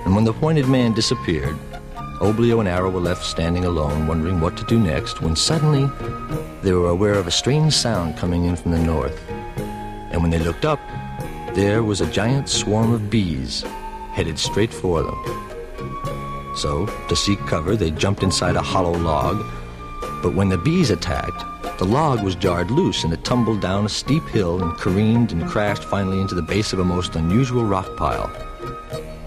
And when the pointed man disappeared, Oblio and Arrow were left standing alone, wondering what to do next, when suddenly they were aware of a strange sound coming in from the north. And when they looked up, there was a giant swarm of bees headed straight for them. So, to seek cover, they jumped inside a hollow log, but when the bees attacked, the log was jarred loose and it tumbled down a steep hill and careened and crashed finally into the base of a most unusual rock pile.